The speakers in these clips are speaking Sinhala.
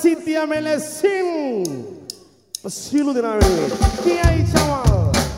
ප්‍රසිද්ධිය මෙලෙසින් සියලු දෙනා වෙනුවෙන් කියයි චමල්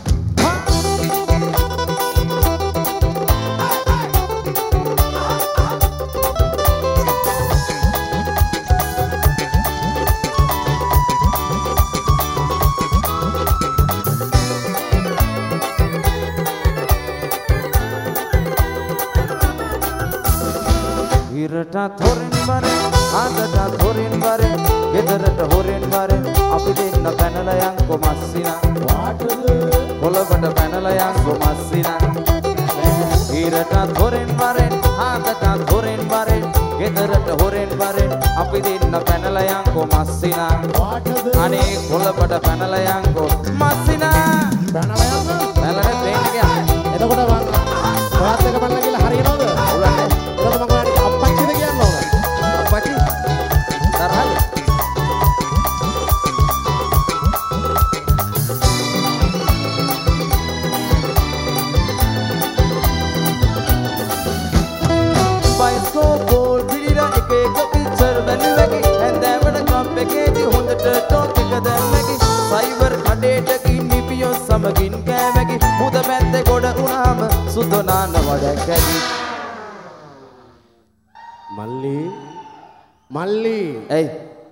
ඉරටත් හොරෙන් වරෙන් ආදටත් හොරෙන් වරෙන් ගෙදරට හොරෙන් වරෙන් අපි දෙන්න පැනලා යන්කො මස්සිනා වාටද කොළඹට පැනලා යන්කො මස්සිනා ඉරටත් හොරෙන් වරෙන් ආදටත් හොරෙන් වරෙන් ගෙදරට හොරෙන් වරෙන් අපි දෙන්න පැනලා යන්කො මස්සිනා වාටද අනේ කොළඹට පැනලා යන්කො මස්සිනා පැනලා යන්න පැනලා ට්‍රේන් එක යන්න එතකොට මම ඔයත් එක බලලා කියලා හරියනවද උලන්නේ එතකොට මම ඔයාලට අප්පච්චිද කියන්න ඕන අප්පච්චි තරහද බයිස්කෝප් බෝල් පිළිලා එක පිච්චර් බැලුවකි හැන්දෑවට කප් එකේදී හොඳට ටෝක් එක දැම්මකි සයිබර් කඩේට කිනිපියෝ සමගින් කෑමකි මුද මැද්දේ ගොඩ උනාම සුදනාන වඩකැලි මල්ලි ඇයි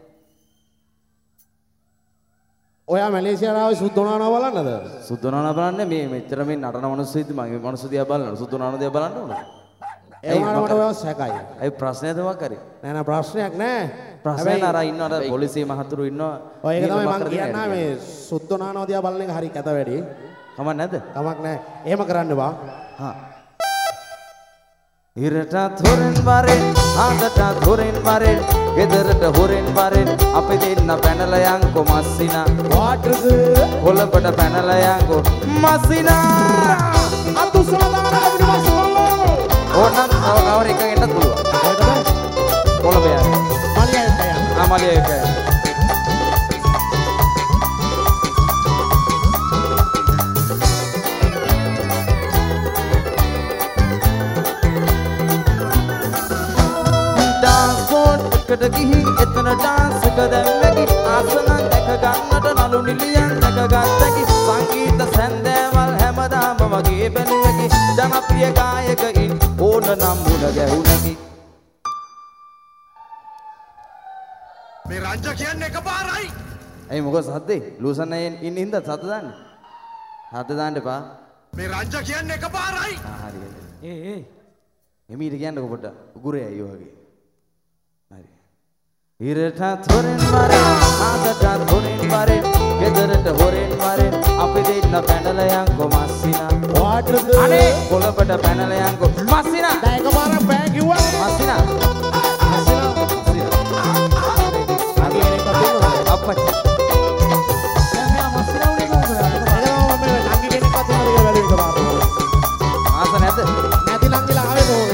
ඔයා මැලේසියාවේ ආවේ සුද්ධෝනානවා බලන්නද සුද්ධනාන බලන්නේ මේ මෙච්චර මේ නටන මිනිස්සු ඉදි මගේ මිනිස්සු දිහා බලන්න සුද්ධනාන දිහා බලන්න ඕන ඒ වුණාට මට ඔය සැකයි ඇයි ප්‍රශ්නයද මොකක් හරි නෑ ප්‍රශ්නයක් නෑ ප්‍රශ්නේ නර ඉන්නවද පොලිසිය මහතුරු ඉන්නවා ඔය ඒක තමයි මම කියන්නා මේ සුද්ධෝනානවා දිහා බලන එක හරි කැත වැඩි කමක් නැද්ද කමක් නෑ එහෙම කරන්න බා හා ඉරටත් හොරෙන් වරෙන් ආදටත් හොරෙන් වරෙන් ගෙදරට හොරෙන් වරෙන් අපි දෙන්න පැනලා යන්කො මස්සිනා වාටද කොළඹට පැනලා යන්කො මස්සිනා අතුසලා දාන අපිට මස්සවලෝ ඕනනම් කවර එක එන්නත් පුළුවන් ඒකද කොළඹ යන්න මලියට යන්න මලියට කට ගිහින් එතන ඩාන්ස් එක දැම්මකි ආසනන් දැක ගන්නට නළු නිලියන් දැක ගත්තකි සංගීත සැන්දෑවල් හැමදාම වගේ බැලුවකි ජනප්‍රිය ගායකයින් ඕන නම් මුණ ගැහුණකි මේ රංජ කියන්නේ එකපාරයි ඇයි මොකද සද්දේ ලූසන් අය ඉන්න හින්දා සද්ද දාන්නේ සද්ද දාන්න එපා මේ රංජ කියන්නේ එකපාරයි හරි එමීට කියන්නකො පොඩ්ඩක් උගුරේ අයියෝ වගේ හරි ඉරටත් හොරෙන් වරෙන් ආදටත් හොරෙන් වරෙන් ගෙදරට හොරෙන් වරෙන් අපි දෙන්න පැනලා යන්කො මස්සිනා වාටද අනේ කොළඹට පැනලා යන්කො මස්සිනා දැන් එකපාරක් බෑ කිව්වා මස්සිනා අප්පච්චි දැන් මෙයා මස්සිනා උනේ කොහොමද මම නංගි කෙනෙක්වත් වෙනවද කියලා බැලුවේ එකපාරක් ආස නැද්ද නැති නංගිලා ආවේ කොහොමද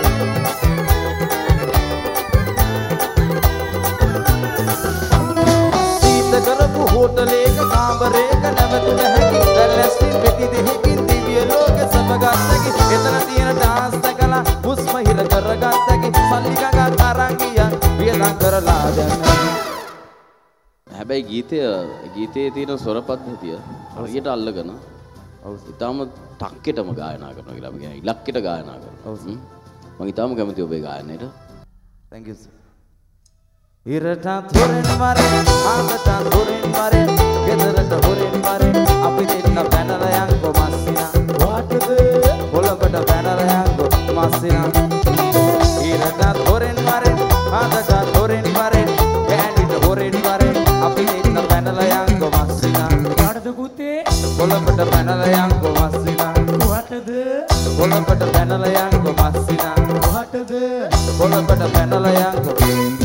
කරපු හෝටලේක කාමරේක නැවතුන හැකි වැලැස්ටින් පෙති දෙකකින් දිව්‍ය ලෝක සබගත්තකි එතන තියෙන ඩාන්ස් දැකලා හුස්ම හිර කරගත්තකි සල්ලි ගඟක් අරන් ගියා වියදම් කරලා දැම්මා හැබැයි ගීතයේ තියෙන ස්වර පද්ධතිය හරියට අල්ලගෙන ඊටම ටක්කෙටම ගායනා කරනවා කියලා අපි කියන්නේ ඉලක්කෙට ගායනා කරනවා මම ඊටම කැමතියි ඔබේ ගායනයට thank you sir ඉරටත් හොරෙන් වරෙන් ආදටත් හොරෙන් වරෙන් ගෙදරට හොරෙන් වරෙන් අපි දෙන්න පැනලා යන්කො මස්සිනා වාටද කොළඹට පැනලා යන්කො මස්සිනා ඉරටත් හොරෙන් වරෙන් ආදටත් හොරෙන් වරෙන් ගෑනිට හොරෙන් වරෙන් අපි දෙන්න පැනලා යන්කො මස්සිනා වාටද පුතේ කොළඹට පැනලා යන්කො මස්සිනා වාටද කොළඹට පැනලා යන්කො මස්සිනා වාටද කොළඹට පැනලා යන්කො